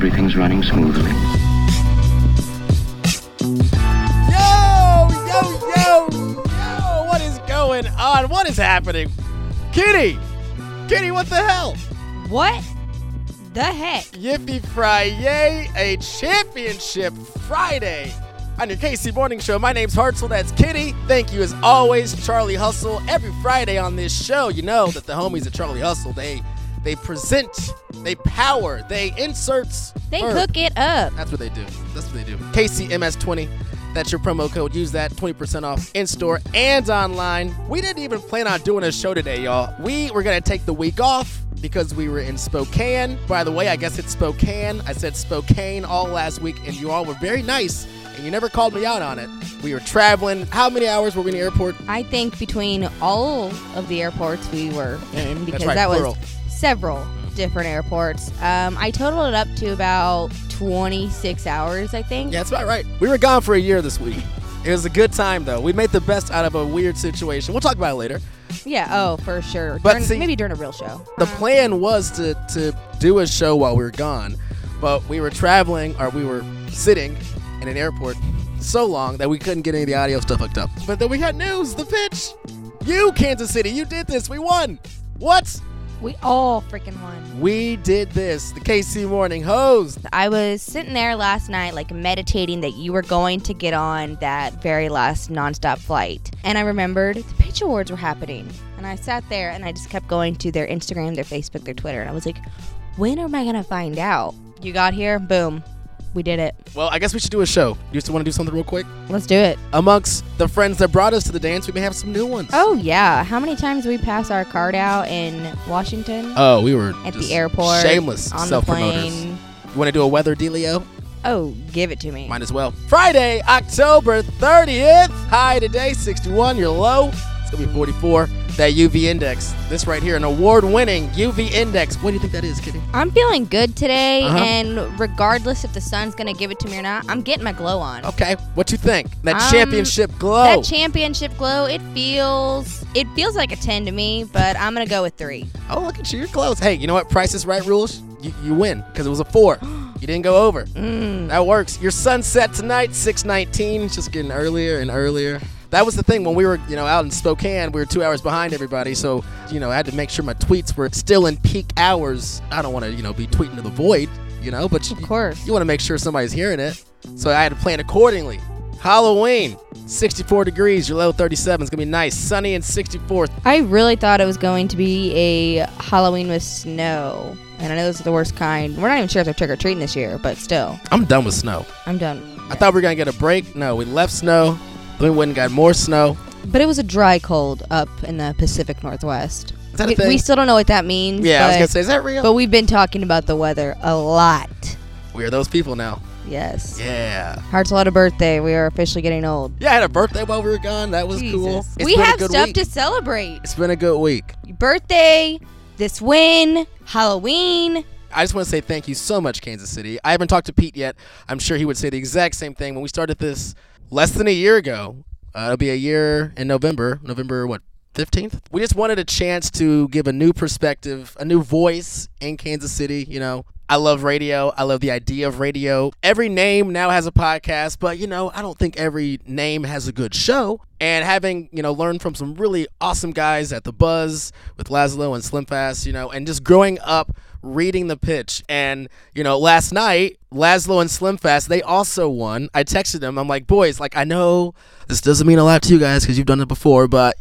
everything's running smoothly. Yo, what is going on? What is happening? Kitty, what the hell? What the heck? Yippee Friday, a championship Friday on your KC Morning Show. My name's Hartzell, that's Kitty. Thank you as always, Charlie Hustle. Every Friday on this show, you know that the homies at Charlie Hustle, they present, they power, they inserts. They hook it up. That's what they do. KCMS20. That's your promo code. Use that 20% off in-store and online. We didn't even plan on doing a show today, y'all. We were going to take the week off because we were in Spokane. By the way, I guess it's Spokane. I said Spokane all last week, and you all were very nice, and you never called me out on it. We were traveling. How many hours were we in the airport? I think between all of the airports we were in, because right, that plural. was several different airports. I totaled it up to about 26 hours, I think. Yeah, that's about right. We were gone for a year this week. It was a good time, though. We made the best out of a weird situation. We'll talk about it later. Yeah, oh, for sure. But maybe during a real show. The plan was to do a show while we were gone, but we were traveling, or we were sitting in an airport so long that we couldn't get any of the audio stuff hooked up. But then we had news, the pitch. You, Kansas City, you did this. We won. What? We all freaking won. We did this. The KC Morning Hose. I was sitting there last night, like, meditating that you were going to get on that very last nonstop flight. And I remembered the pitch awards were happening. And I sat there and I just kept going to their Instagram, their Facebook, their Twitter. And I was like, when am I going to find out? You got here, boom. We did it. Well, I guess we should do a show. You still want to do something real quick? Let's do it. Amongst the friends that brought us to the dance, we may have some new ones. Oh, yeah. How many times did we pass our card out in Washington? Oh, we were at the airport. Shameless on self-promoters. the plane. You want to do a weather dealio? Oh, give it to me. Might as well. Friday, October 30th. High today, 61. Your low, it's going to be 44. That UV index. This right here, an award-winning UV index. What do you think that is, Kitty? I'm feeling good today, and regardless if the sun's going to give it to me or not, I'm getting my glow on. Okay. What you think? That championship glow. That championship glow, it feels like a 10 to me, but I'm going to go with 3. Oh, look at you. You're close. Hey, you know what? Price is Right rules. You win because it was a 4. You didn't go over. That works. Your sunset tonight, 6:19. It's just getting earlier and earlier. That was the thing when we were, out in Spokane. We were 2 hours behind everybody, so I had to make sure my tweets were still in peak hours. I don't want to, be tweeting to the void, but of course you want to make sure somebody's hearing it. So I had to plan accordingly. Halloween, 64 degrees. Your low 37. It's gonna be nice, sunny and 64. I really thought it was going to be a Halloween with snow, and I know this is the worst kind. We're not even sure if they're trick or treating this year, but still. I'm done with snow. I'm done. I thought we were gonna get a break. No, we left snow. Then we went and got more snow. But it was a dry cold up in the Pacific Northwest. Is that a thing? We still don't know what that means. Yeah, I was going to say, is that real? But we've been talking about the weather a lot. We are those people now. Yes. Yeah. Hartzell had a birthday. We are officially getting old. Yeah, I had a birthday while we were gone. That was cool. We have stuff to celebrate. It's been a good week. Your birthday, this win, Halloween. I just want to say thank you so much, Kansas City. I haven't talked to Pete yet. I'm sure he would say the exact same thing. When we started this less than a year ago, it'll be a year in November, 15th? We just wanted a chance to give a new perspective, a new voice in Kansas City. I love radio. I love the idea of radio. Every name now has a podcast, but, I don't think every name has a good show. And having, learned from some really awesome guys at The Buzz with Laszlo and Slimfast, and just growing up reading the pitch. And, last night, Laszlo and Slimfast, they also won. I texted them. I'm like, boys, I know this doesn't mean a lot to you guys because you've done it before, but,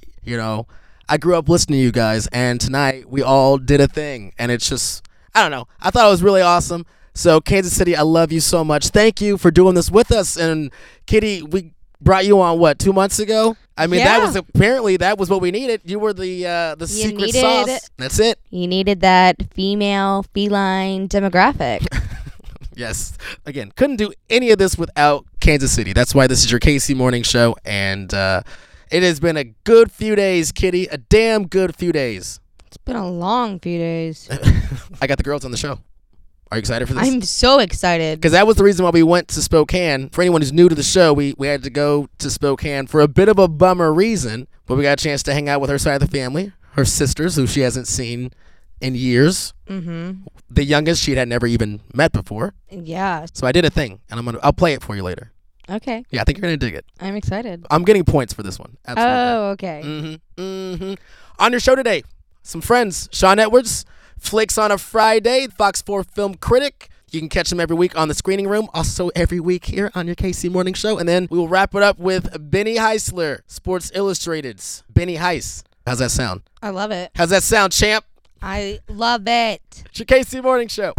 I grew up listening to you guys. And tonight, we all did a thing. And it's just, I don't know. I thought it was really awesome. So, Kansas City, I love you so much. Thank you for doing this with us. And, Kitty, we brought you on, 2 months ago? I mean, yeah. that was what we needed. You were the secret sauce. That's it. You needed that female feline demographic. Yes. Again, couldn't do any of this without Kansas City. That's why this is your KC Morning Show. And it has been a good few days, Kitty. A damn good few days. It's been a long few days. I got the girls on the show. Are you excited for this? I'm so excited. Because that was the reason why we went to Spokane. For anyone who's new to the show, we had to go to Spokane for a bit of a bummer reason. But we got a chance to hang out with her side of the family, her sisters, who she hasn't seen in years. Mm-hmm. The youngest she had never even met before. Yeah. So I did a thing, and I'll play it for you later. Okay. Yeah, I think you're gonna dig it. I'm excited. I'm getting points for this one. Absolutely. Oh, okay. On your show today, some friends. Sean Edwards, Flicks on a Friday, Fox 4 film critic. You can catch him every week on The Screening Room, also every week here on your KC Morning Show. And then we will wrap it up with Benny Heisler, Sports Illustrated's Benny Heis. How's that sound? I love it. How's that sound, champ? I love it. It's your KC Morning Show.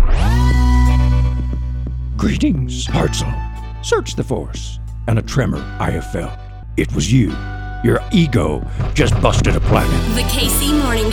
Greetings, Hartzell. Search the force, and a tremor I have felt. It was you. Your ego just busted a planet. The KC Morning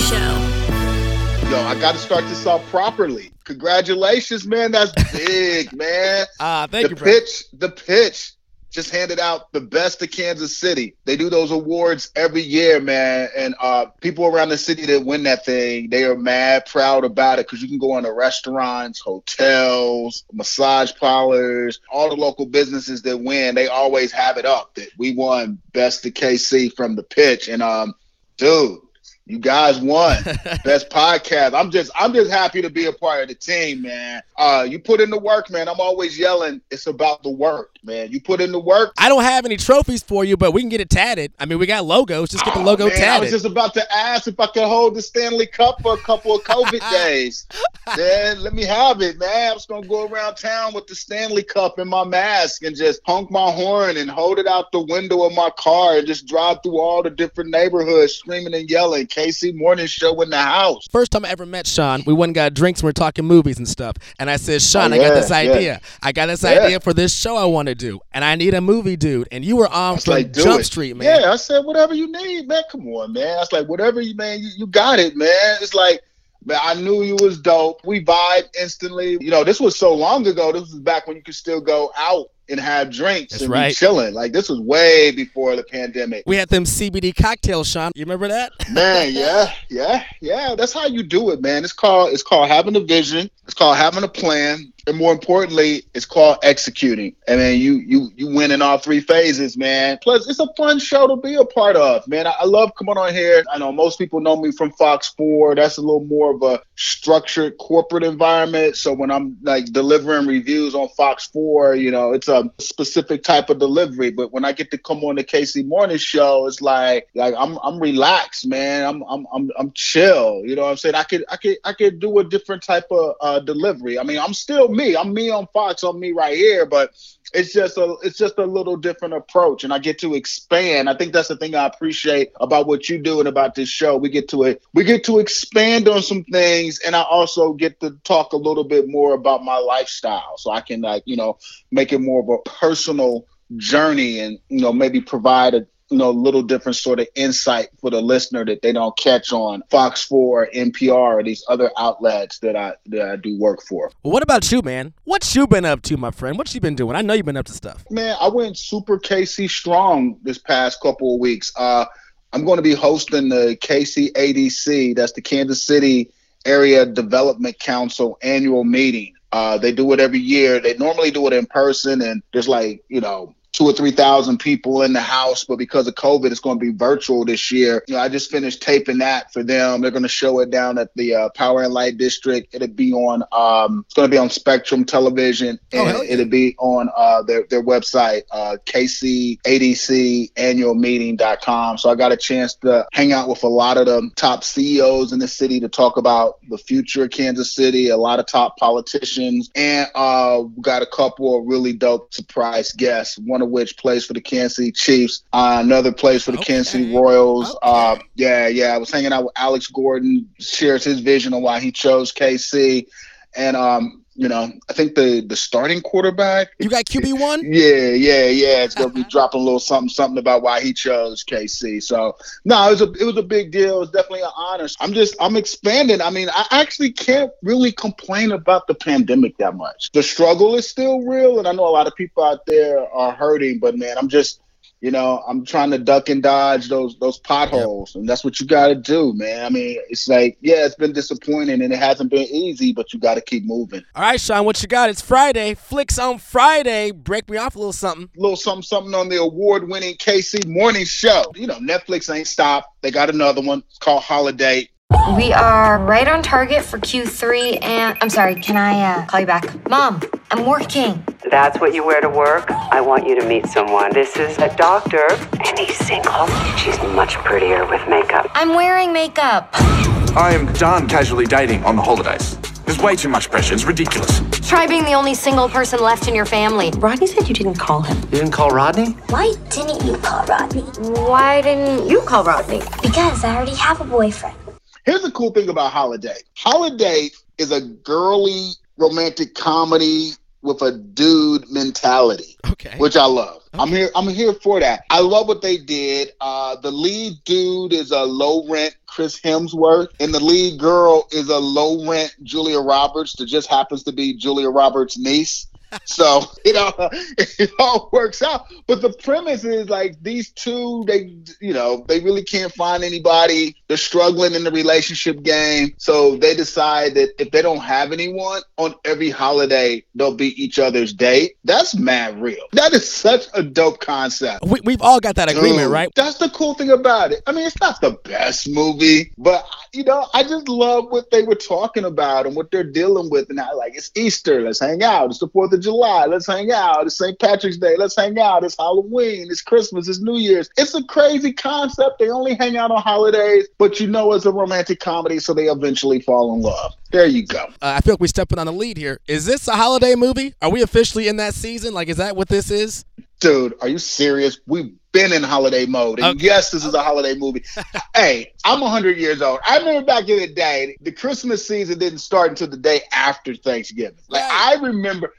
Show. Yo, I got to start this off properly. Congratulations, man. That's big, man. Thank you, bro. The pitch just handed out the best of Kansas City. They do those awards every year, man. And people around the city that win that thing, they are mad proud about it because you can go into restaurants, hotels, massage parlors, all the local businesses that win. They always have it up that we won best of KC from the pitch. And dude, you guys won best podcast. I'm just happy to be a part of the team, man. You put in the work, man. I'm always yelling. It's about the work, man. You put in the work. I don't have any trophies for you, but we can get it tatted. I mean, we got logos. Just get the logo tatted. I was just about to ask if I could hold the Stanley Cup for a couple of COVID days. Then let me have it, man. I'm just gonna go around town with the Stanley Cup in my mask and just honk my horn and hold it out the window of my car and just drive through all the different neighborhoods screaming and yelling. KC Morning Show in the house. First time I ever met Sean, we went and got drinks and we're talking movies and stuff. And I said, Sean, I got this idea. Yeah. I got this idea for this show I want to do. And I need a movie dude. And you were on from Jump Street, man. Yeah, I said, whatever you need, man. Come on, man. I was like, whatever you, man, you got it, man. It's like, man, I knew you was dope. We vibed instantly. You know, this was so long ago. This was back when you could still go out and have drinks and be chilling. Like, this was way before the pandemic. We had them CBD cocktails, Sean. You remember that? Man, yeah. That's how you do it, man. It's called having a vision. It's called having a plan. And more importantly, it's called executing. And then you win in all three phases, man. Plus, it's a fun show to be a part of, man. I love coming on here. I know most people know me from Fox 4. That's a little more of a structured corporate environment. So when I'm like delivering reviews on Fox 4, you know, it's a specific type of delivery. But when I get to come on the KC Morning Show, it's like I'm relaxed, man. I'm chill. You know what I'm saying? I could do a different type of delivery. I mean, I'm still me. I'm me on Fox. I'm me right here, but it's just a little different approach, and I get to expand. I think that's the thing I appreciate about what you do and about this show. We get to expand on some things, and I also get to talk a little bit more about my lifestyle, so I can make it more of a personal journey, and maybe provide a little different sort of insight for the listener that they don't catch on Fox 4, NPR, or these other outlets that I do work for. Well, what about you, man? What you been up to, my friend? What you been doing? I know you've been up to stuff. Man, I went super KC strong this past couple of weeks. I'm going to be hosting the KC ADC. That's the Kansas City Area Development Council annual meeting. They do it every year. They normally do it in person, and there's 2,000 or 3,000 people in the house, but because of COVID, it's going to be virtual this year. I just finished taping that for them. They're going to show it down at the Power and Light District. It'll be on, it's going to be on Spectrum Television, and it'll be on their website, KCADCannualmeeting.com. So I got a chance to hang out with a lot of the top CEOs in the city to talk about the future of Kansas City, a lot of top politicians, and we got a couple of really dope surprise guests. One of which plays for the Kansas City Chiefs, another plays for the Kansas City Royals. I was hanging out with Alex Gordon, shares his vision on why he chose KC, and I think the starting quarterback. You got QB1? Yeah. It's gonna be dropping a little something about why he chose KC. So no, it was a big deal. It was definitely an honor. I'm expanding. I mean, I actually can't really complain about the pandemic that much. The struggle is still real, and I know a lot of people out there are hurting. But man, I'm just I'm trying to duck and dodge those potholes, and that's what you got to do, man. I mean, it's like, it's been disappointing, and it hasn't been easy, but you got to keep moving. All right, Sean, what you got? It's Friday. Flicks on Friday. Break me off a little something. A little something on the award-winning KC Morning Show. Netflix ain't stopped. They got another one. It's called Holiday. We are right on target for Q3, and I'm sorry, can I call you back? Mom, I'm working. That's what you wear to work? I want you to meet someone. This is a doctor, and he's single. She's much prettier with makeup. I'm wearing makeup. I am done casually dating on the holidays. There's way too much pressure. It's ridiculous. Try being the only single person left in your family. Rodney said you didn't call him. You didn't call Rodney? Why didn't you call Rodney? Why didn't you call Rodney? Because I already have a boyfriend. Here's the cool thing about Holiday. Holiday is a girly romantic comedy with a dude mentality, which I love. Okay. I'm here for that. I love what they did. The lead dude is a low-rent Chris Hemsworth, and the lead girl is a low-rent Julia Roberts that just happens to be Julia Roberts' niece. So, it all works out. But the premise is like these two, they really can't find anybody. They're struggling in the relationship game. So they decide that if they don't have anyone, on every holiday, they'll be each other's date. That's mad real. That is such a dope concept. We've all got that agreement, right? That's the cool thing about it. I mean, it's not the best movie, but, I just love what they were talking about and what they're dealing with. And it's Easter. Let's hang out. It's the 4th of July. Let's hang out. It's St. Patrick's Day. Let's hang out. It's Halloween. It's Christmas. It's New Year's. It's a crazy concept. They only hang out on holidays, but it's a romantic comedy, so they eventually fall in love. There you go. I feel like we're stepping on the lead here. Is this a holiday movie? Are we officially in that season? Is that what this is? Dude, are you serious? We've been in holiday mode. And yes, this is a holiday movie. Hey, I'm 100 years old. I remember back in the day, the Christmas season didn't start until the day after Thanksgiving. I remember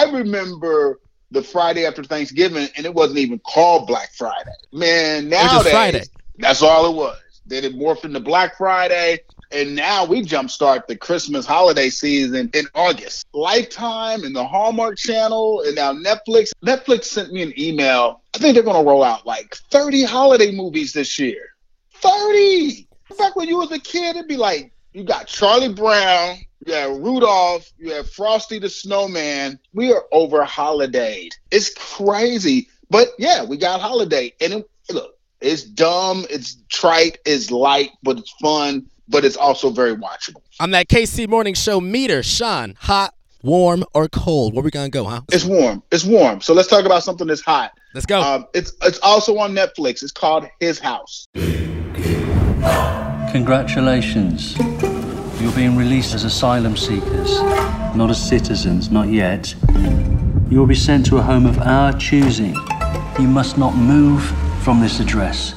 the Friday after Thanksgiving, and it wasn't even called Black Friday. Man, nowadays, Friday. That's all it was. Then it morphed into Black Friday. And now we jumpstart the Christmas holiday season in August. Lifetime and the Hallmark Channel and now Netflix. Netflix sent me an email. I think they're going to roll out 30 holiday movies this year. 30! Back when you was a kid, it'd be you got Charlie Brown, you have Rudolph, you have Frosty the Snowman. We are over holidayed. It's crazy. But yeah, we got holiday. And it's dumb, it's trite, it's light, but it's fun. But it's also very watchable. On that KC Morning Show meter, Sean, hot, warm, or cold? Where we gonna go, huh? It's warm. It's warm. So let's talk about something that's hot. Let's go. It's also on Netflix. It's called His House. Congratulations. You're being released as asylum seekers, not as citizens, not yet. You will be sent to a home of our choosing. You must not move from this address.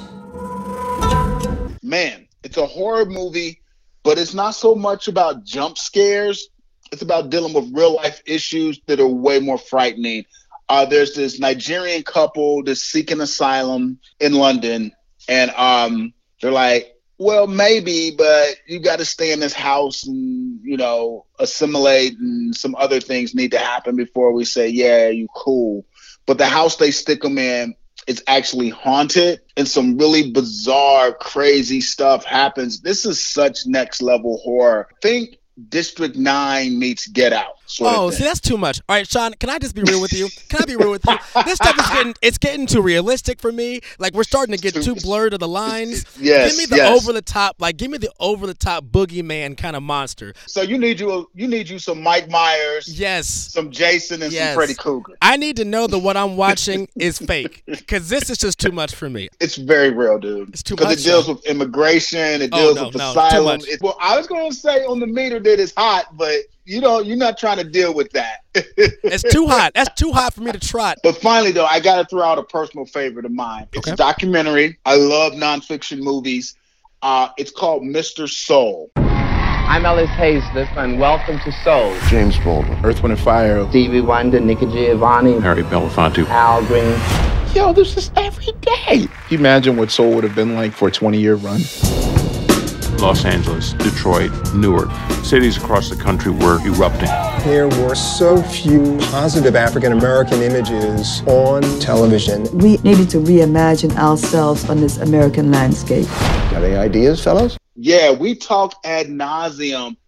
Man. It's a horror movie, but it's not so much about jump scares. It's about dealing with real life issues that are way more frightening. There's this Nigerian couple that's seeking asylum in London, and they're like, well, maybe, but you got to stay in this house and, assimilate, and some other things need to happen before we say, yeah, you cool. But the house they stick them in, it's actually haunted, and some really bizarre, crazy stuff happens. This is such next level horror. Think District 9 meets Get Out. See, that's too much. All right, Sean, can I just be real with you? This stuff is getting too realistic for me. We're starting to get too blurred of the lines. Yes, give me the over the top boogeyman kind of monster. So you need you some Mike Myers. Yes. Some Jason and some Freddy Krueger. I need to know that what I'm watching is fake, because this is just too much for me. It's very real, dude. It's too much. Because it deals with immigration. It deals with asylum. I was going to say on the meter that it's hot, but you're not trying to deal with that. It's too hot. That's too hot for me to trot. But finally, though, I got to throw out a personal favorite of mine. It's a documentary. I love nonfiction movies. It's called Mr. Soul. I'm Ellis Hazelip, and welcome to Soul. James Baldwin, Earth, Wind & Fire. Stevie Wonder, Nicky Giovanni. Harry Belafonte. Al Green. Yo, this is every day. Can you imagine what Soul would have been like for a 20-year run? Los Angeles, Detroit, Newark. Cities across the country were erupting. There were so few positive African-American images on television. We needed to reimagine ourselves on this American landscape. Got any ideas, fellas? Yeah, we talked ad nauseum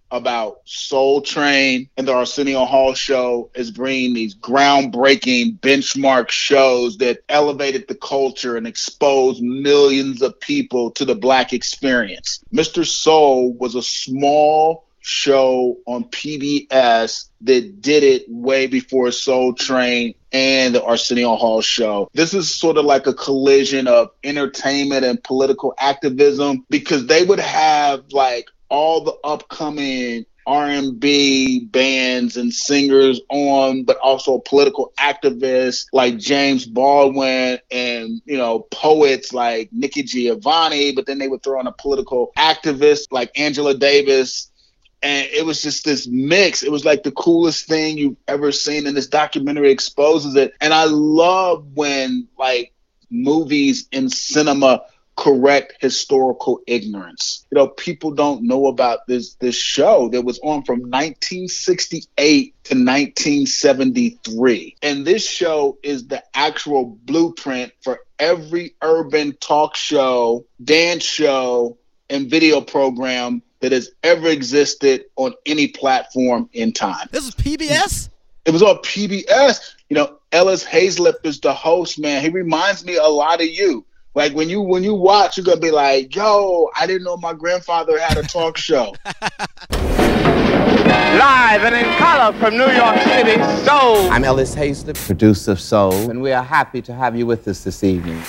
about Soul Train and the Arsenio Hall show is bringing these groundbreaking benchmark shows that elevated the culture and exposed millions of people to the Black experience. Mr. Soul was a small show on PBS that did it way before Soul Train and the Arsenio Hall show. This is sort of like a collision of entertainment and political activism, because they would have like all the upcoming R&B bands and singers on, but also political activists like James Baldwin and, you know, poets like Nikki Giovanni, but then they would throw in a political activist like Angela Davis. And it was just this mix. It was like the coolest thing you've ever seen, and this documentary exposes it. And I love when like movies and cinema correct historical ignorance. You know, people don't know about this show that was on from 1968 to 1973. And this show is the actual blueprint for every urban talk show, dance show, and video program that has ever existed on any platform in time. This is PBS? It was on PBS. You know, Ellis Hazlip is the host, man. He reminds me a lot of you. Like when you watch, you're gonna be like, yo, I didn't know my grandfather had a talk show. Live and in color from New York City, Soul. I'm Ellis Hazlip, producer of Soul, and we are happy to have you with us this evening.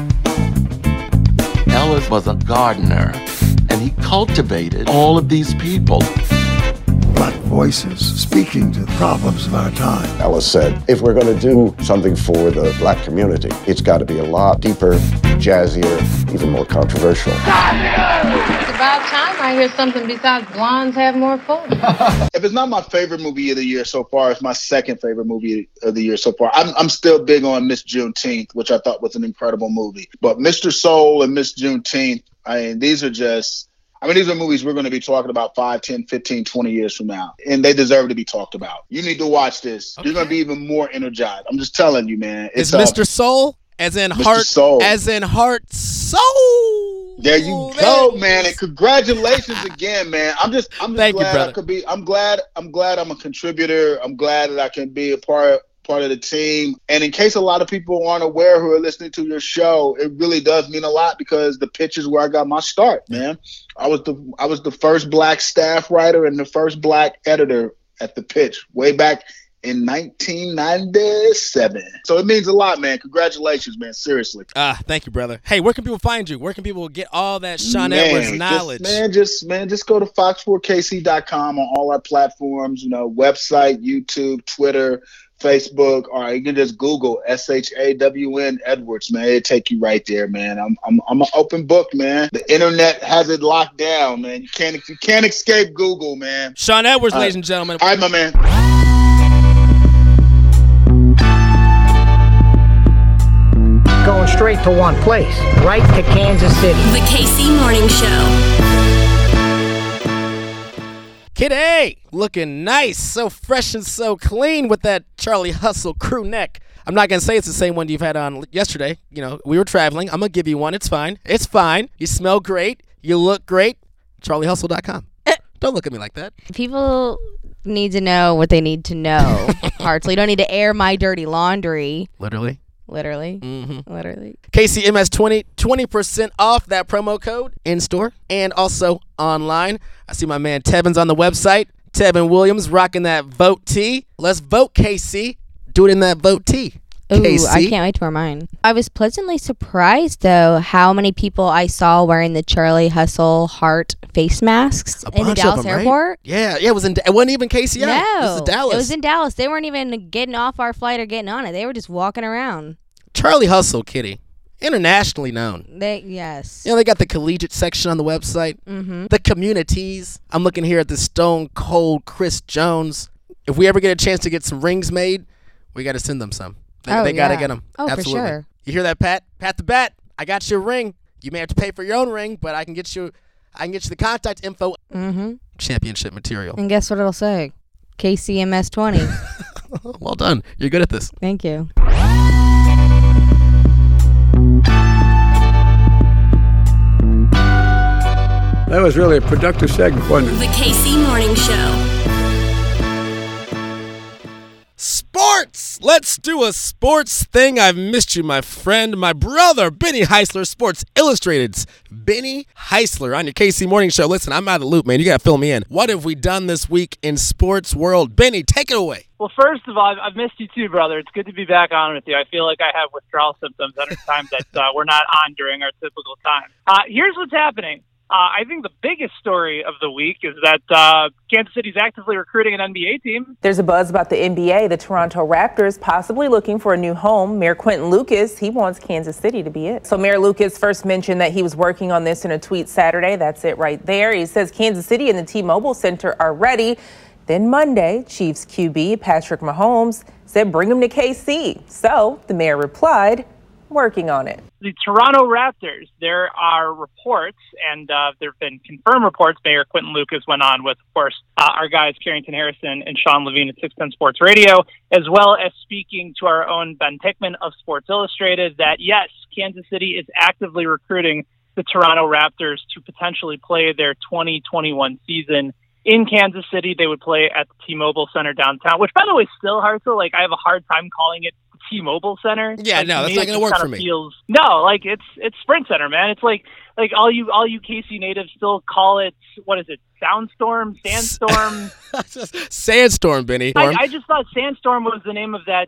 Ellis was a gardener, and he cultivated all of these people. Black voices speaking to the problems of our time. Ellis said, if we're going to do something for the Black community, it's got to be a lot deeper, jazzier, even more controversial. It's about time I hear something besides blondes have more fun. If it's not my favorite movie of the year so far, it's my second favorite movie of the year so far. I'm still big on Miss Juneteenth, which I thought was an incredible movie. But Mr. Soul and Miss Juneteenth, I mean, these are movies we're going to be talking about 5, 10, 15, 20 years from now. And they deserve to be talked about. You need to watch this. Okay. You're going to be even more energized. I'm just telling you, man. It's Mr. Soul, as in heart, Soul. As in heart, soul. There you go, man. And congratulations again, man. I'm just Thank glad you, I could be. I'm glad I'm a contributor. I'm glad that I can be a part of the team. And in case a lot of people aren't aware who are listening to your show, it really does mean a lot, because the Pitch is where I got my start, man. I was the first Black staff writer and the first Black editor at the Pitch way back in 1997. So it means a lot, man. Congratulations, man. Seriously. Thank you, brother. Hey, where can people find you? Where can people get all that Sean Edwards knowledge? Just go to fox4kc.com on all our platforms, you know, website, YouTube, Twitter, Facebook, or you can just Google SHAWN Edwards, man. It'll take you right there, man. I'm an open book, man. The internet has it locked down, man. You can't escape Google, man. Sean Edwards, ladies and gentlemen. All right, my man. Going straight to one place, right to Kansas City. The KC Morning Show. Kid A, looking nice, so fresh and so clean with that Charlie Hustle crew neck. I'm not going to say it's the same one you've had on yesterday. You know, we were traveling. I'm going to give you one. It's fine. It's fine. You smell great. You look great. CharlieHustle.com. Don't look at me like that. People need to know what they need to know. Hartzell, you don't need to air my dirty laundry. Literally. Mm-hmm. Literally. KCMS20, 20% off that promo code in store and also online. I see my man Tevin's on the website. Tevin Williams rocking that vote tee. Let's vote, KC. Do it in that vote tee. Ooh, KC. I can't wait to wear mine. I was pleasantly surprised, though, how many people I saw wearing the Charlie Hustle heart face masks in the Dallas airport. Right? Yeah, it wasn't even KCI. No, it was Dallas. It was in Dallas. They weren't even getting off our flight or getting on it. They were just walking around. Charlie Hustle, Kitty. Internationally known. Yes. You know, they got the collegiate section on the website. Mm-hmm. The communities. I'm looking here at the Stone Cold Chris Jones. If we ever get a chance to get some rings made, we got to send them some. They got to get them. Oh, absolutely. For sure. You hear that, Pat? Pat the Bat. I got you a ring. You may have to pay for your own ring, but I can get you the contact info. Mm-hmm. Championship material. And guess what it'll say? KCMS 20. Well done. You're good at this. Thank you. That was really a productive segment, wasn't it? The KC Morning Show. Sports! Let's do a sports thing. I've missed you, my friend, my brother, Benny Heisler, Sports Illustrated's Benny Heisler on your KC Morning Show. Listen, I'm out of the loop, man. You got to fill me in. What have we done this week in sports world? Benny, take it away. Well, first of all, I've missed you too, brother. It's good to be back on with you. I feel like I have withdrawal symptoms every time that we're not on during our typical time. Here's what's happening. I think the biggest story of the week is that Kansas City's actively recruiting an NBA team. There's a buzz about the NBA. The Toronto Raptors possibly looking for a new home. Mayor Quentin Lucas, he wants Kansas City to be it. So Mayor Lucas first mentioned that he was working on this in a tweet Saturday. That's it right there. He says Kansas City and the T-Mobile Center are ready. Then Monday, Chiefs QB Patrick Mahomes said bring him to KC. So the mayor replied, working on it. The Toronto Raptors, there are reports, and there have been confirmed reports. Mayor Quentin Lucas went on with, of course, our guys Carrington Harrison and Sean Levine at 610 Sports Radio, as well as speaking to our own Ben Tickman of Sports Illustrated, that yes, Kansas City is actively recruiting the Toronto Raptors to potentially play their 2021 season in Kansas City. They would play at the T-Mobile Center downtown, which, by the way, still, Hartzell, like I have a hard time calling it T-Mobile Center. Yeah, like, no, that's not going to work for me. No, like it's Sprint Center, man. It's like all you KC natives still call it, what is it? Soundstorm, Sandstorm, Sandstorm, Benny. I just thought Sandstorm was the name of that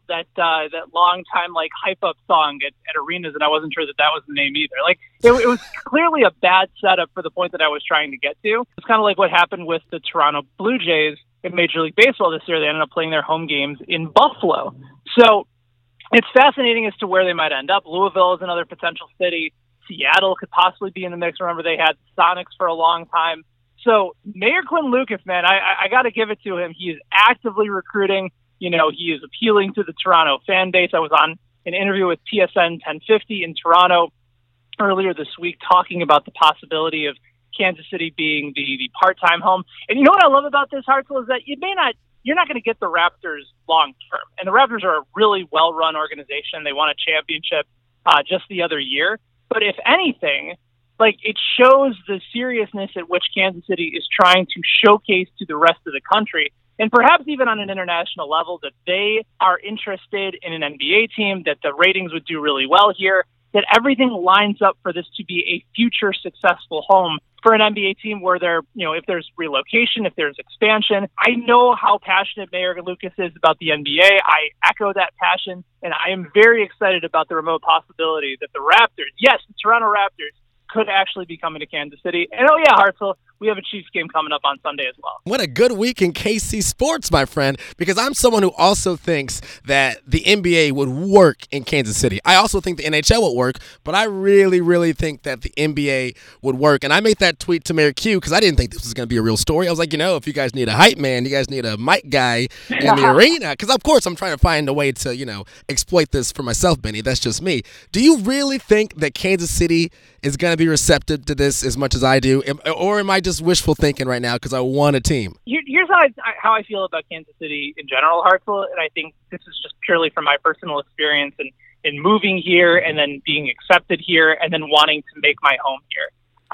long time like hype up song at arenas, and I wasn't sure that was the name either. Like it was clearly a bad setup for the point that I was trying to get to. It's kind of like what happened with the Toronto Blue Jays in Major League Baseball this year. They ended up playing their home games in Buffalo. So it's fascinating as to where they might end up. Louisville is another potential city. Seattle could possibly be in the mix. Remember, they had Sonics for a long time. So Mayor Quentin Lucas, man, I got to give it to him. He is actively recruiting. You know, he is appealing to the Toronto fan base. I was on an interview with TSN 1050 in Toronto earlier this week talking about the possibility of Kansas City being the part-time home. And you know what I love about this, Hartzell, is that you're not going to get the Raptors long-term. And the Raptors are a really well-run organization. They won a championship just the other year. But if anything, like it shows the seriousness at which Kansas City is trying to showcase to the rest of the country, and perhaps even on an international level, that they are interested in an NBA team, that the ratings would do really well here, that everything lines up for this to be a future successful home for an NBA team where if there's relocation, if there's expansion. I know how passionate Mayor Lucas is about the NBA. I echo that passion, and I am very excited about the remote possibility that the Raptors, yes, the Toronto Raptors, could actually be coming to Kansas City. And oh yeah, Hartzell, we have a Chiefs game coming up on Sunday as well. What a good week in KC sports, my friend, because I'm someone who also thinks that the NBA would work in Kansas City. I also think the NHL would work, but I really, really think that the NBA would work. And I made that tweet to Mayor Q because I didn't think this was going to be a real story. I was like, if you guys need a hype man, you guys need a mic guy in the arena. Because, of course, I'm trying to find a way to, exploit this for myself, Benny. That's just me. Do you really think that Kansas City is going to be receptive to this as much as I do? Or am I just wishful thinking right now because I want a team? Here's how I feel about Kansas City in general, Hartzell, and I think this is just purely from my personal experience in moving here and then being accepted here and then wanting to make my home here.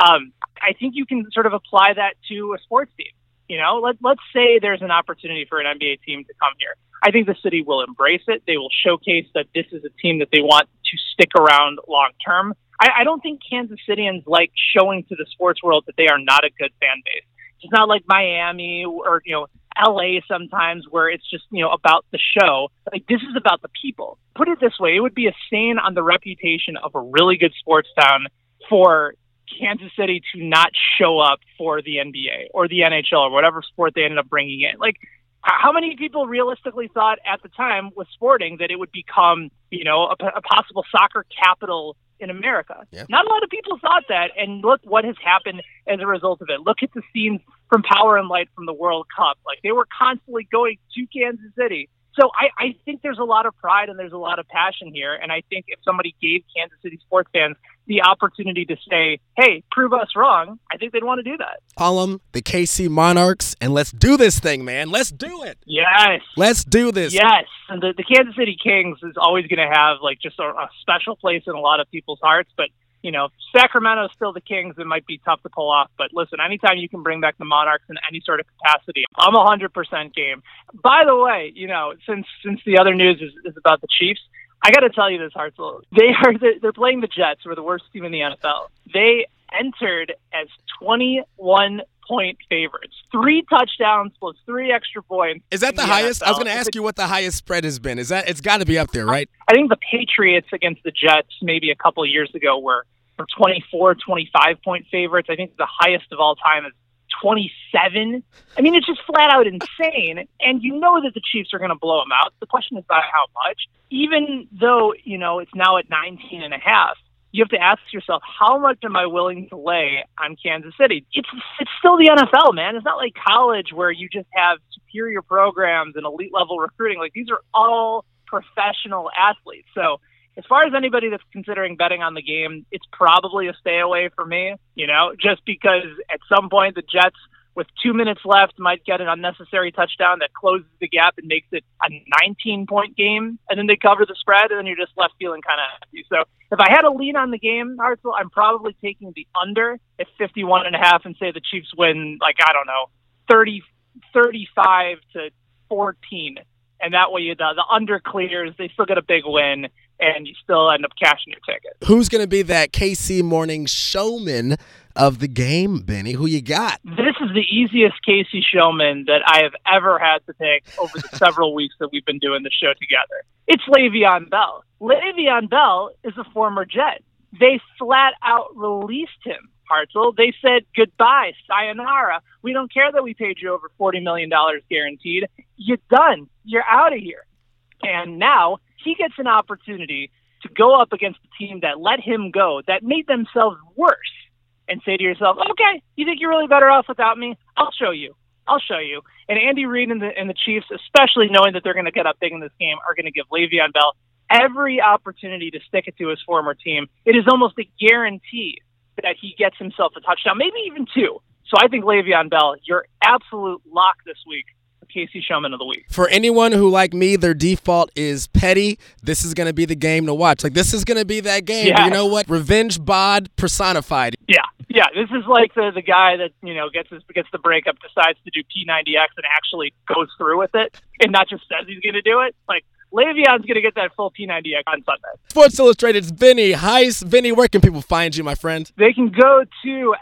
I think you can sort of apply that to a sports team. Let's say there's an opportunity for an NBA team to come here. I think the city will embrace it. They will showcase that this is a team that they want to stick around long term. I don't think Kansas Cityans like showing to the sports world that they are not a good fan base. It's not like Miami or, LA sometimes where it's just, about the show. Like, this is about the people. Put it this way, it would be a stain on the reputation of a really good sports town for Kansas City to not show up for the NBA or the NHL or whatever sport they ended up bringing in. Like, how many people realistically thought at the time with sporting that it would become, a possible soccer capital in America? Yeah. Not a lot of people thought that, and look what has happened as a result of it. Look at the scenes from Power and Light from the World Cup. Like, they were constantly going to Kansas City. So I think there's a lot of pride and there's a lot of passion here, and I think if somebody gave Kansas City sports fans the opportunity to say, hey, prove us wrong, I think they'd want to do that. Call them the KC Monarchs, and let's do this thing, man. Let's do it. Yes. Let's do this. Yes. And the Kansas City Kings is always going to have, just a special place in a lot of people's hearts, but Sacramento's still the Kings. It might be tough to pull off, but listen, anytime you can bring back the Monarchs in any sort of capacity, I'm 100% game. By the way, since the other news is about the Chiefs, I got to tell you this, Hartzell. They're playing the Jets, who are the worst team in the NFL. They entered as 21-point favorites. 3 touchdowns plus 3 extra points. Is that the highest? NFL. I was going to ask you what the highest spread has been. It's got to be up there, right? I think the Patriots against the Jets maybe a couple of years ago were 24, 25-point favorites. I think the highest of all time is 27. I mean, it's just flat out insane. And you know that the Chiefs are going to blow them out. The question is not how much. Even though, it's now at 19.5, you have to ask yourself, how much am I willing to lay on Kansas City? It's still the NFL, man. It's not like college where you just have superior programs and elite level recruiting. Like, these are all professional athletes. So as far as anybody that's considering betting on the game, it's probably a stay away for me, just because at some point the Jets, with 2 minutes left, might get an unnecessary touchdown that closes the gap and makes it a 19-point game, and then they cover the spread, and then you're just left feeling kind of empty. So if I had to lean on the game, Hartzell, I'm probably taking the under at 51.5 and say the Chiefs win, 35 to 14. And that way the under clears, they still get a big win, and you still end up cashing your ticket. Who's going to be that KC Morning showman of the game, Benny? Who you got? This is the easiest Casey showman that I have ever had to pick over the several weeks that we've been doing the show together. It's Le'Veon Bell. Le'Veon Bell is a former Jet. They flat out released him, Hartzell. They said, goodbye, sayonara. We don't care that we paid you over $40 million guaranteed. You're done. You're out of here. And now he gets an opportunity to go up against a team that let him go, that made themselves worse, and say to yourself, okay, you think you're really better off without me? I'll show you. And Andy Reid and the Chiefs, especially knowing that they're going to get up big in this game, are going to give Le'Veon Bell every opportunity to stick it to his former team. It is almost a guarantee that he gets himself a touchdown, maybe even 2. So I think Le'Veon Bell, your absolute lock this week, Casey Showman of the Week. For anyone who, like me, their default is petty, this is going to be the game to watch. This is going to be that game. Yeah. You know what? Revenge bod personified. Yeah. This is like the guy that, gets the breakup, decides to do P90X and actually goes through with it and not just says he's going to do it. Le'Veon's going to get that full P90X on Sunday. Sports Illustrated's Vinny Heiss. Vinny, where can people find you, my friend? They can go to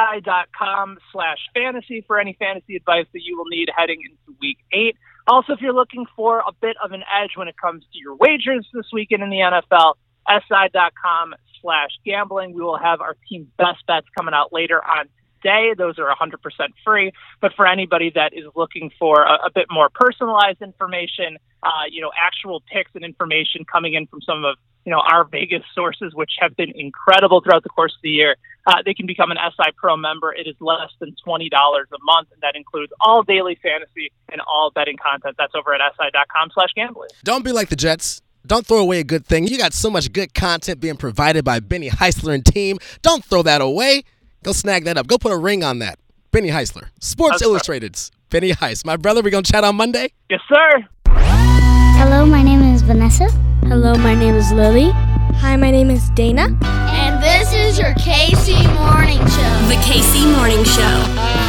si.com/fantasy for any fantasy advice that you will need heading into Week 8. Also, if you're looking for a bit of an edge when it comes to your wagers this weekend in the NFL, si.com/gambling. We will have our team best bets coming out later on today. Those are 100% free. But for anybody that is looking for a bit more personalized information, actual picks and information coming in from some of our Vegas sources, which have been incredible throughout the course of the year, they can become an SI Pro member. It is less than $20 a month, and that includes all daily fantasy and all betting content. That's over at si.com/gambling. Don't be like the Jets. Don't throw away a good thing. You got so much good content being provided by Benny Heisler and team. Don't throw that away. Go snag that up. Go put a ring on that. Benny Heisler. Sports Illustrated's Benny Heiss. My brother, we going to chat on Monday? Yes, sir. Hello, my name is Vanessa. Hello, my name is Lily. Hi, my name is Dana. And this is your KC Morning Show. The KC Morning Show.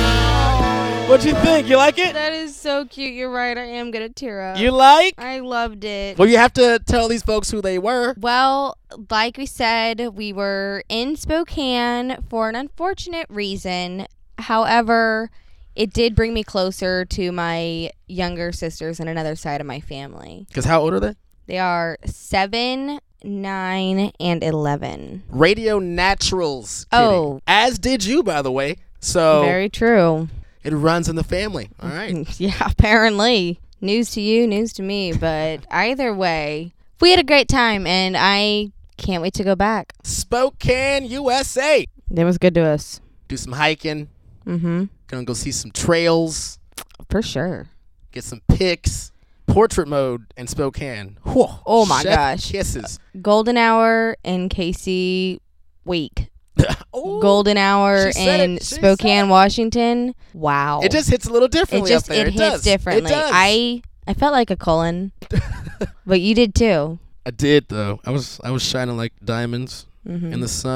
What'd you think? You like it? That is so cute. You're right. I am going to tear up. You like? I loved it. Well, you have to tell these folks who they were. Well, like we said, we were in Spokane for an unfortunate reason. However, it did bring me closer to my younger sisters and another side of my family. Because how old are they? They are 7, 9, and 11. Radio Naturals. Kitty. Oh. As did you, by the way. So very true. It runs in the family. All right. Yeah, apparently. News to you, news to me. But either way, we had a great time, and I can't wait to go back. Spokane, USA. It was good to us. Do some hiking. Mm-hmm. Gonna go see some trails. For sure. Get some pics. Portrait mode in Spokane. Whew. Oh, my Chef gosh. Kisses. Golden Hour in KC week. Golden Hour in Spokane, Washington. Wow. It just hits a little differently up there. It hits differently. It does. I felt like a Cullen, but you did too. I did though. I was shining like diamonds in the sun.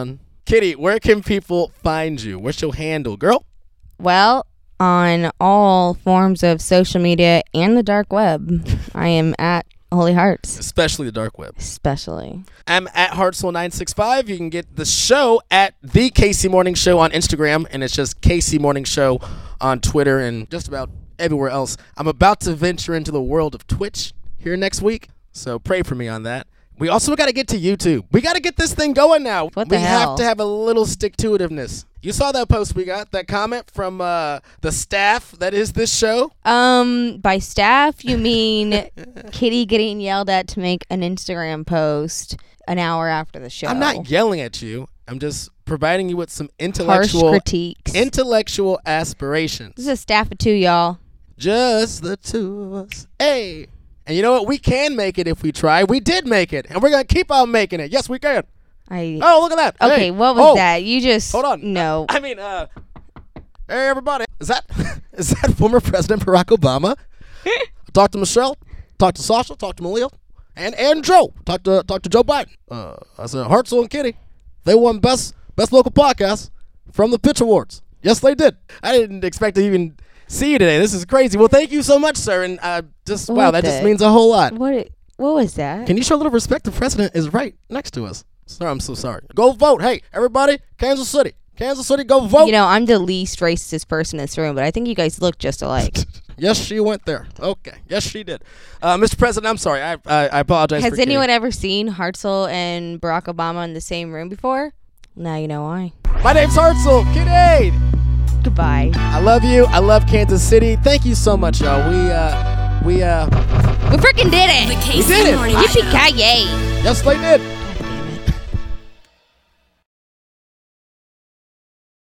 Kitty, where can people find you? What's your handle, girl? Well, on all forms of social media and the dark web, I am at Holy Hearts. Especially the dark web. Especially. I'm at Hartzell965. You can get the show at The Casey Morning Show on Instagram, and it's just Casey Morning Show on Twitter and just about everywhere else. I'm about to venture into the world of Twitch here next week, so pray for me on that. We also got to get to YouTube. We got to get this thing going now. What the hell? We have to have a little stick-to-itiveness. You saw that post we got, that comment from the staff that is this show? By staff, you mean Kitty getting yelled at to make an Instagram post an hour after the show. I'm not yelling at you. I'm just providing you with some intellectual harsh critiques. Intellectual aspirations. This is a staff of two, y'all. Just the two of us. Hey. And you know what? We can make it if we try. We did make it, and we're going to keep on making it. Yes, we can. Oh, look at that. Okay, hey. what was that? You just... Hold on. No. Hey, everybody. Is that former President Barack Obama? Talk to Michelle. Talk to Sasha. Talk to Malia. And Joe. Talk to Joe Biden. I said Hartzell and Kitty. They won best local podcast from the Pitch Awards. Yes, they did. I didn't expect to even see you today. This is crazy. Well, thank you so much, sir. And just means a whole lot. What was that? Can you show a little respect? The president is right next to us. Sir, I'm so sorry. Go vote. Hey, everybody, Kansas City, go vote. You know, I'm the least racist person in this room, but I think you guys look just alike. Yes, she went there. Okay. Yes, she did. Mr. President, I'm sorry. I apologize. Has anyone ever seen Hartzell and Barack Obama in the same room before? Now you know why. My name's Hartzell. Kitty. Goodbye. I love you. I love Kansas City. Thank you so much, y'all. We freaking did it. The Casey Morning Show. Yippee-ki-yay. Yes, they did.